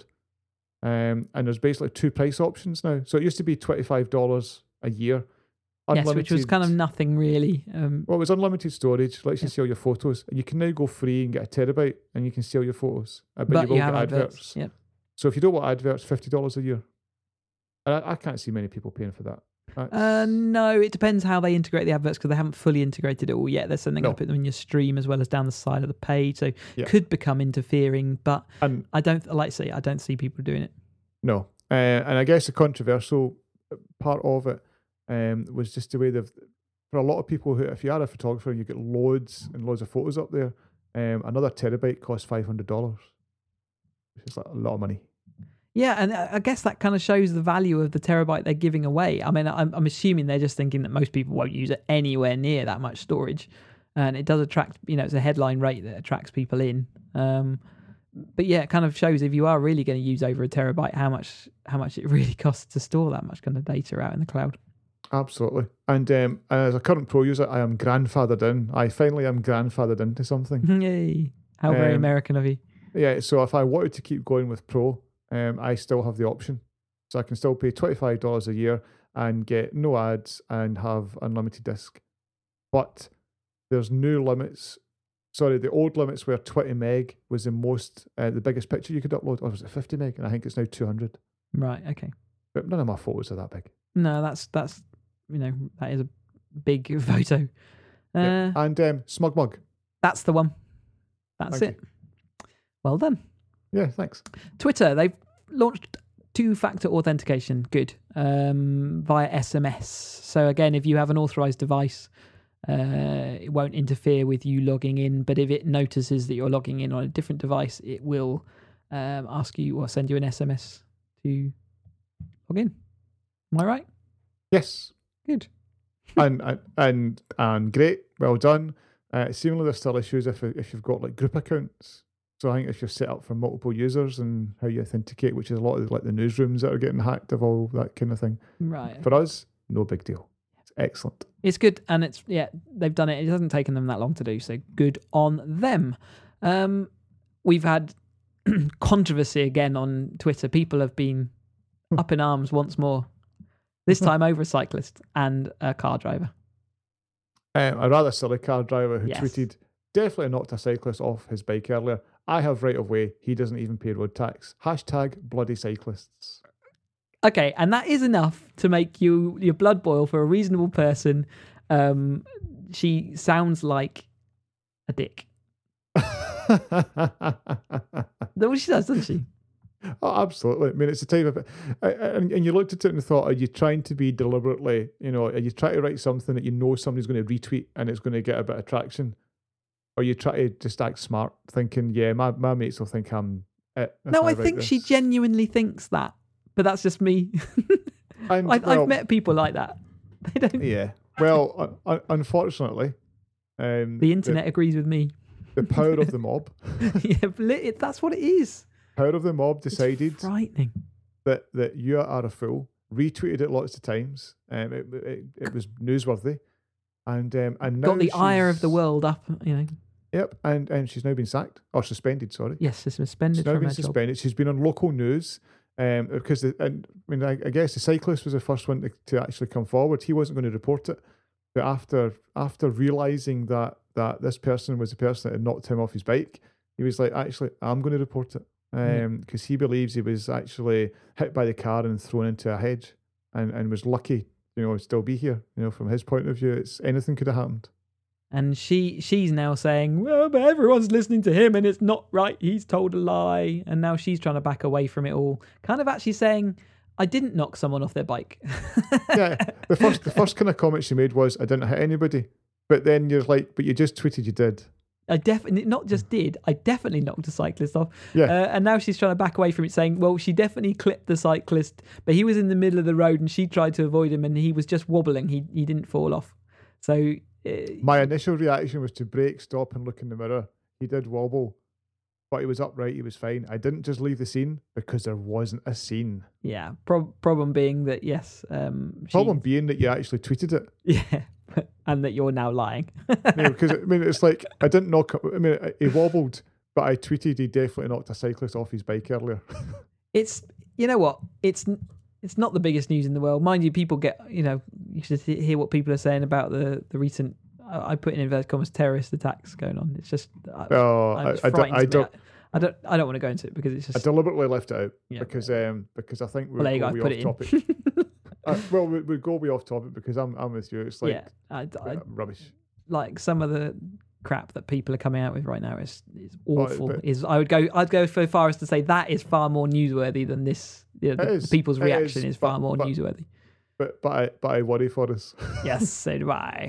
um, and there's basically two price options now. So it used to be twenty-five dollars a year. Yes, which was kind of nothing really. Um, Well, it was unlimited storage, lets you Yeah. see all your photos, and you can now go free and get a terabyte, and you can see all your photos. Uh, but, but you will you have get adverts. adverts. Yep. So if you don't want adverts, fifty dollars a year. And I, I can't see many people paying for that. That's- Uh, no, it depends how they integrate the adverts because they haven't fully integrated it all yet. There's something No. up in them in your stream as well as down the side of the page, so Yeah. could become interfering. But and I don't like I say I don't see people doing it. no, uh, and I guess the controversial part of it um, was just the way they've. For a lot of people who, if you are a photographer, you get loads and loads of photos up there. Um, another terabyte costs five hundred dollars, which is like a lot of money. Yeah, and I I guess that kind of shows the value of the terabyte they're giving away. I mean, I'm, I'm assuming they're just thinking that most people won't use it anywhere near that much storage, and it does attract. You know, it's a headline rate that attracts people in. Um, but yeah, it kind of shows if you are really going to use over a terabyte, how much how much it really costs to store that much kind of data out in the cloud. Absolutely. And um, as a current pro user, I am grandfathered in. I finally am grandfathered into something. Yay! How very Um, American of you. Yeah, so if I wanted to keep going with pro, um, I still have the option. So I can still pay twenty-five dollars a year and get no ads and have unlimited disk. But there's new limits. Sorry, the old limits were twenty meg was the most, uh, the biggest picture you could upload, or was it fifty meg? And I think it's now two hundred. Right. Okay. But none of my photos are that big. No, that's that's you know that is a big photo. Uh, Yep. And um, Smug Mug. That's the one. That's Thank it. Well done. Yeah, thanks. Twitter, they've launched two-factor authentication. Good. Um, via S M S. So again, if you have an authorized device, uh, it won't interfere with you logging in. But if it notices that you're logging in on a different device, it will um, ask you or send you an S M S to log in. Am I right? Yes. Good. and, and and and great, well done. Uh, seemingly there's still issues if if you've got like group accounts. So I think if you're set up for multiple users and how you authenticate, which is a lot of like the newsrooms that are getting hacked of all that kind of thing. Right. For us, no big deal. It's excellent. It's good, and it's yeah, they've done it. It hasn't taken them that long to do, so good on them. Um, we've had controversy again on Twitter. People have been up in arms once more. This time over a cyclist and a car driver. Um, a rather silly car driver who Yes. tweeted, "Definitely knocked a cyclist off his bike earlier. I have right of way. He doesn't even pay road tax. Hashtag bloody cyclists." Okay, and that is enough to make you your blood boil for a reasonable person. Um, she sounds like a dick. That's what she does, doesn't she? Oh, absolutely. I mean, it's the type of, and, and you looked at it and thought, are you trying to be deliberately, you know, are you trying to write something that you know somebody's going to retweet and it's going to get a bit of traction? Or you try to just act smart, thinking, yeah, my, my mates will think I'm it. if No, I write think she this." genuinely thinks that, but that's just me. And, I've, well, I've met people like that. They don't. Yeah. Well, un- unfortunately, um, The internet agrees with me. the, the power of the mob, Yeah, but it, that's what it is. power of the mob It's decided frightening. that that you are a fool. Retweeted it lots of times. Um, it, it, it was newsworthy, and um, and now Got the ire of the she's- world up. You know. Yep, and and she's now been sacked or suspended. Sorry, Yes, it's suspended she's now from been her job. suspended. She's been on local news. Um, because the, and I mean, I, I guess the cyclist was the first one to, to actually come forward. He wasn't going to report it, but after after realizing that that this person was the person that had knocked him off his bike, he was like, actually, I'm going to report it, um, because he believes he was actually hit by the car and thrown into a hedge, and and was lucky, you know, to still be here. You know, from his point of view, it's anything could have happened. And she she's now saying, well, but everyone's listening to him and it's not right. He's told a lie. And now she's trying to back away from it all. Kind of actually saying, I didn't knock someone off their bike. Yeah, the first the first kind of comment she made was, I didn't hit anybody. But then you're like, but you just tweeted you did. I definitely, not just did, I definitely knocked a cyclist off. Yeah. Uh, and now she's trying to back away from it, saying, well, she definitely clipped the cyclist, but he was in the middle of the road and she tried to avoid him and he was just wobbling. He he didn't fall off. So... Uh, My initial reaction was to brake, stop, and look in the mirror. He did wobble, but he was upright. He was fine. I didn't just leave the scene because there wasn't a scene. yeah. Pro- problem being that, yes. Um, she- Problem being that you actually tweeted it. Yeah. And that you're now lying. Because I mean, it's like I didn't knock. I mean, he wobbled, but I tweeted he definitely knocked a cyclist off his bike earlier. It's, you know what? It's it's not the biggest news in the world. Mind you, people get, you know, you should he- hear what people are saying about the, the recent, I I put in inverted commas, terrorist attacks going on. It's just, I, Oh, I'm I, just I, don't, frightened I to me. don't. I don't, I don't want to go into it because it's I just, deliberately left it out Yeah. because um because I think we're well, there you go, I way put off it topic. in. uh, well, we we go way off topic because I'm I'm with you. It's like yeah. I, I, uh, rubbish. like some of the crap that people are coming out with right now is is Oh, awful. but- is I would go I'd go so far as to say that is far more newsworthy than this. You know, the, It is. the people's It reaction is, is, far but- more but- newsworthy. But but I but I worry for us. Yes, so do I.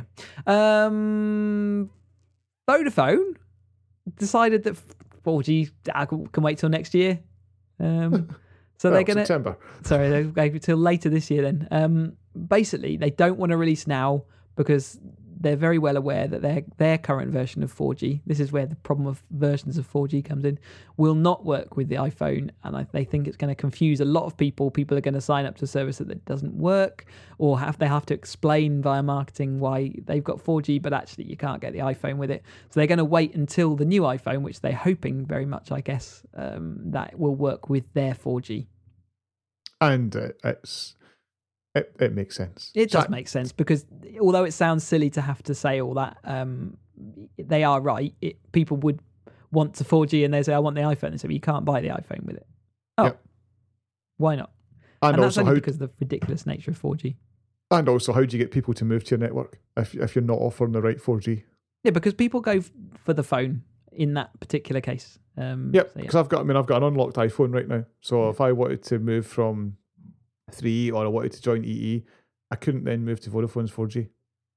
Um, Vodafone decided that four G can wait till next year. Um, so Well, they're gonna September. sorry, they're going till later this year. Then, um, basically, they don't want to release now because they're very well aware that their their current version of four G, this is where the problem of versions of four G comes in, will not work with the iPhone, and I, they think it's going to confuse a lot of people. People are going to sign up to a service that, that doesn't work, or have they have to explain via marketing why they've got four G, but actually you can't get the iPhone with it. So they're going to wait until the new iPhone, which they're hoping very much, I guess, um, that will work with their four G. And uh, it's it, it makes sense. It does So- make sense because although it sounds silly to have to say all that, um, they are right. It, people would want to four G and they say, I want the iPhone. And so you can't buy the iPhone with it. Oh, Yep. why not? And, And, that's also only how because of the ridiculous nature of four G. and also how do you get people to move to your network if if you're not offering the right four G? Yeah, because people go f- for the phone in that particular case. Um, Yep. so yeah. Because I've got I mean I've got an unlocked iPhone right now. So if I wanted to move from three or I wanted to join E E, I couldn't then move to Vodafone's four G.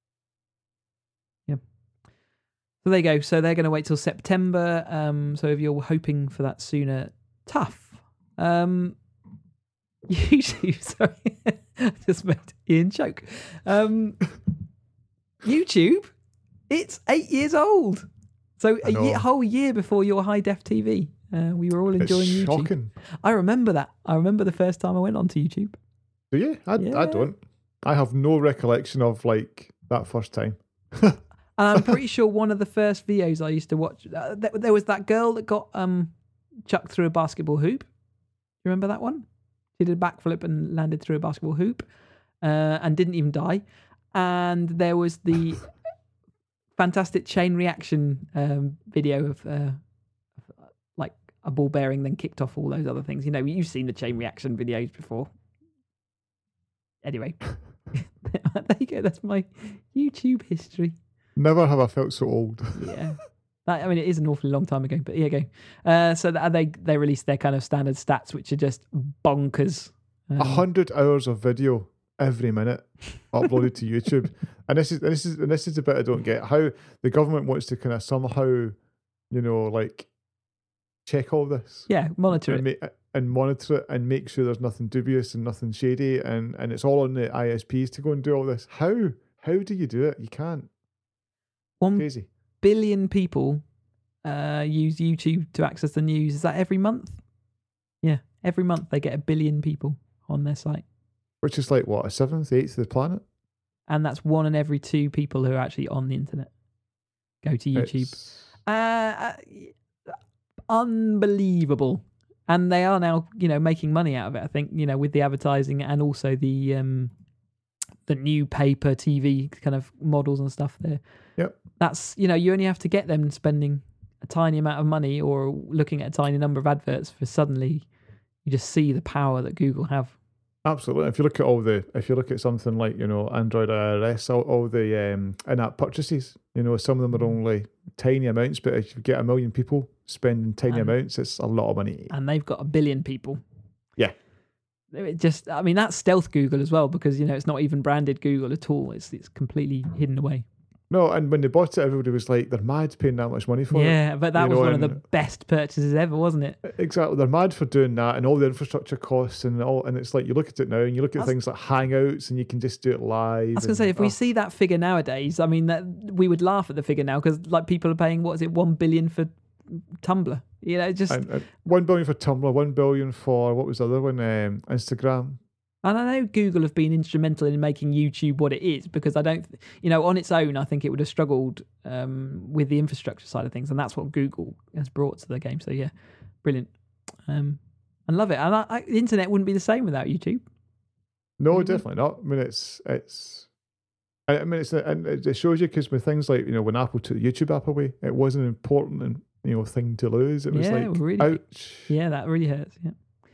So there you go. So they're going to wait till September. Um, so if you're hoping for that sooner, tough. Um, YouTube, sorry, I just made Ian choke. Um, YouTube, it's eight years old. So I a know. year, whole year before your high def T V, uh, we were all It's enjoying YouTube. shocking. I remember that. I remember the first time I went onto YouTube. Do you? I, I Yeah. don't. I have no recollection of like that first time. And I'm pretty sure one of the first videos I used to watch, uh, there, there was that girl that got um chucked through a basketball hoop. You remember that one? She did a backflip and landed through a basketball hoop, uh, and didn't even die. And there was the fantastic chain reaction um, video of uh, like a ball bearing then kicked off all those other things. You know, you've seen the chain reaction videos before. Anyway, there you go. That's my YouTube history. Never have I felt so old. Yeah. I mean, it is an awfully long time ago, but here you go. Uh, so that they they released their kind of standard stats, which are just bonkers. A um, hundred hours of video every minute uploaded to YouTube, and this is this is and this is the bit I don't get. How the government wants to kind of somehow, you know, like check all this. Yeah, monitor and it ma- and monitor it and make sure there's nothing dubious and nothing shady, and and it's all on the I S Ps to go and do all this. How how do you do it? You can't. One Crazy. billion people uh, use YouTube to access the news. Is that every month? Yeah, every month they get a billion people on their site. Which is like, what, a seventh, eighth of the planet? And that's one in every two people who are actually on the internet go to YouTube. Uh, uh, unbelievable. And they are now, you know, making money out of it, I think, you know, with the advertising and also the um, the new paper T V kind of models and stuff there. Yep. That's, you know, you only have to get them spending a tiny amount of money or looking at a tiny number of adverts for suddenly you just see the power that Google have. Absolutely. If you look at all the, if you look at something like, you know, Android I R S, all, all the um, in-app purchases, you know, some of them are only tiny amounts, but if you get a million people spending tiny and, amounts, it's a lot of money. And they've got a billion people. Yeah. It just, I mean, that's stealth Google as well, because, you know, it's not even branded Google at all. It's it's completely hidden away. No, and when they bought it, everybody was like, they're mad paying that much money for yeah, it. Yeah, but that you was know, one of the best purchases ever, wasn't it? Exactly. They're mad for doing that and all the infrastructure costs and all. And it's like, you look at it now and you look at things like Hangouts and you can just do it live. I was going to say, if oh. we see that figure nowadays, I mean, that we would laugh at the figure now because like people are paying, what is it, one billion for Tumblr? You know, just... And, and one billion for Tumblr, one billion for, what was the other one? Um, Instagram. And I know Google have been instrumental in making YouTube what it is because I don't, you know, on its own, I think it would have struggled um, with the infrastructure side of things. And that's what Google has brought to the game. So, yeah, brilliant. Um, and love it. And I, I, the internet wouldn't be the same without YouTube. No, Mm-hmm. definitely not. I mean, it's, it's, I mean, it's, and it shows you because with things like, you know, when Apple took the YouTube app away, it wasn't an important and, you know, thing to lose. It was yeah, like, really, ouch. Yeah, that really hurts. Yeah.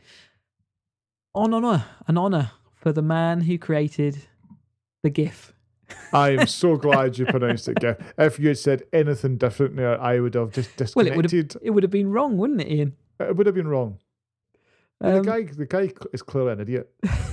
On honor, an honor for the man who created the GIF. I am so glad you pronounced it GIF. If you had said anything different there, I would have just disconnected. Well, it would have, it would have been wrong, wouldn't it, Ian? It would have been wrong. Um, the guy, the guy is clearly an idiot.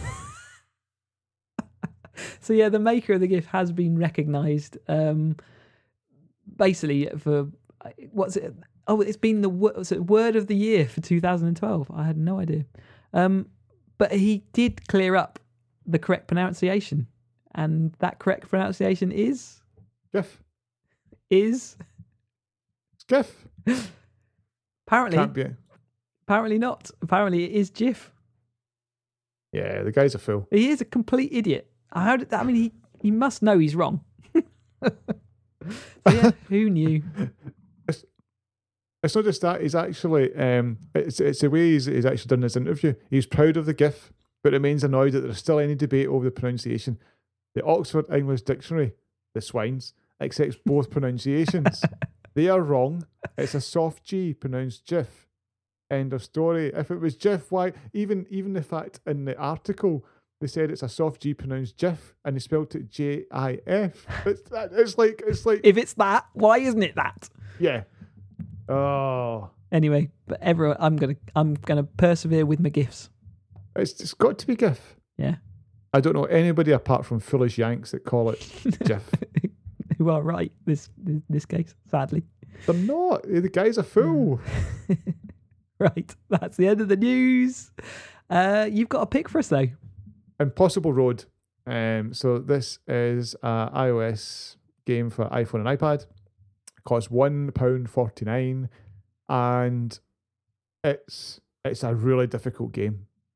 So yeah, the maker of the GIF has been recognised. Um, basically, for what's it? Oh, it's been the what's it, word of the year for two thousand twelve. I had no idea. Um, But he did clear up the correct pronunciation. And that correct pronunciation is? GIF. Is? It's GIF. Apparently. Can't be. Apparently not. Apparently it is GIF. Yeah, the guy's a fool. He is a complete idiot. How did that, I mean, he, he must know he's wrong. So yeah, who knew? It's, it's not just that. He's actually, um, it's it's the way he's, he's actually done this interview. He's proud of the GIF, but remains annoyed that there's still any debate over the pronunciation. The Oxford English Dictionary, the swines, accepts both pronunciations. They are wrong. It's a soft G pronounced GIF. End of story. If it was GIF, why? Even even the fact in the article they said it's a soft G pronounced GIF, and they spelt it J I F. It's that. It's like it's like. If it's that, why isn't it that? Yeah. Oh. Anyway, but everyone, I'm gonna I'm gonna persevere with my GIFs. It's it's got to be GIF. Yeah. I don't know anybody apart from foolish Yanks that call it GIF. Who are right this this case, sadly. They're not. The guy's a fool. Right, that's the end of the news. Uh, you've got a pick for us though. Impossible Road. Um, so this is an iOS game for iPhone and iPad. It costs one pound forty-nine, and it's it's a really difficult game.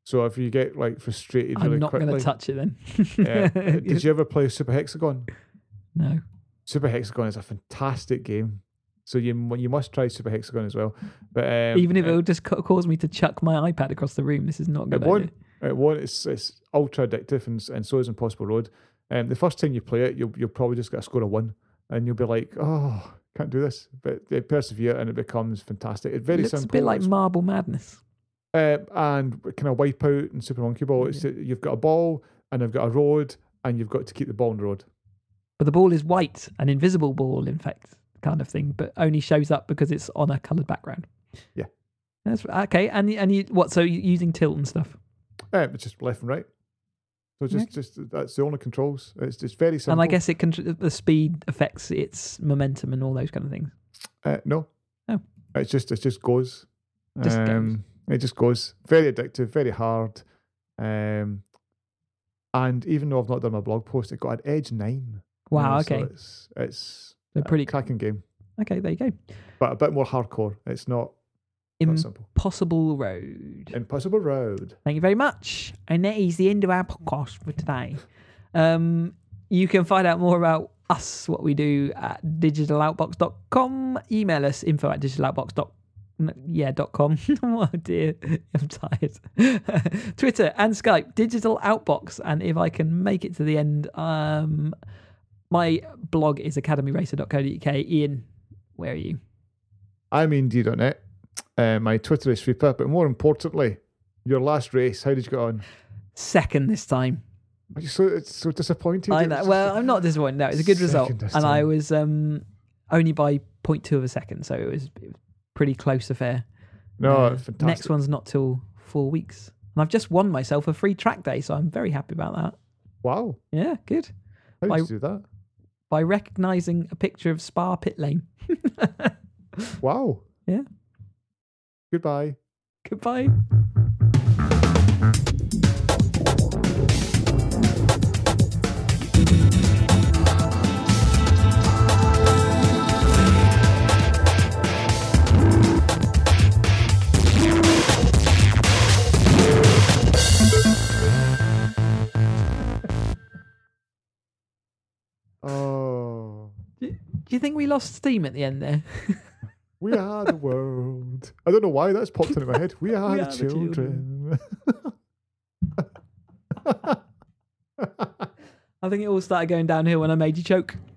So if you get like frustrated I'm really not quickly, going to touch it then. yeah. Did you ever play Super Hexagon? No. Super Hexagon is a fantastic game. So you you must try Super Hexagon as well. But um, Even if it it, will just ca- cause me to chuck my iPad across the room, this is not a good it won't. idea. It won't. It's it's ultra addictive, and and so is Impossible Road. Um, the first time you play it, you'll you'll probably just get a score of one, and you'll be like, oh, can't do this. But you persevere, and it becomes fantastic. It's very It looks simple. a bit like It's- Marble Madness. uh, and kind of Wipeout and Super Monkey Ball. It's, you've got a ball, and you've got a road, and you've got to keep the ball on the road. But the ball is white, an invisible ball, in fact, kind of thing, but only shows up because it's on a coloured background. Yeah. That's okay. And and you what? So you using tilt and stuff? Um, it's just left and right. So just Yeah. just that's the only controls. It's just very simple. And I guess it contr- the speed affects its momentum and all those kind of things. uh, no. Oh. It's just it just goes. Just um, It just goes. Very addictive. Very hard. Um, and even though I've not done my blog post, it got an Edge nine. Wow. You know, so Okay. it's it's So a pretty. cracking game, Okay. There you go. but a bit more hardcore. It's not not simple. Impossible Road. Impossible Road. Thank you very much. And that is the end of our podcast for today. Um, you can find out more about us, what we do, at digital outbox dot com. Email us info at digital outbox dot com. Yeah, dot com. Oh dear, I'm tired. Twitter and Skype, Digital Outbox. And if I can make it to the end, um, my blog is academy racer dot co dot uk. Ian, where are you? I'm Indy dot net. Uh, my Twitter is Sweeper, but more importantly, your last race. How did you get on? Second this time. Are you so it's so disappointed? I It know. was Well, just- I'm not disappointed. No, it's a good result, Second this and I time. was um, only by zero point two of a second, so it was, it was pretty close affair. no, Uh, fantastic. Next one's not till four weeks, and I've just won myself a free track day, so I'm very happy about that. Wow, Yeah, good. how did I- you do that? By recognising a picture of Spa pit lane. Wow. Yeah. Goodbye. Goodbye. Oh, Do you think we lost steam at the end there? we are the world. I don't know why that's popped into my head. We are, We the, are the children. I think it all started going downhill when I made you choke.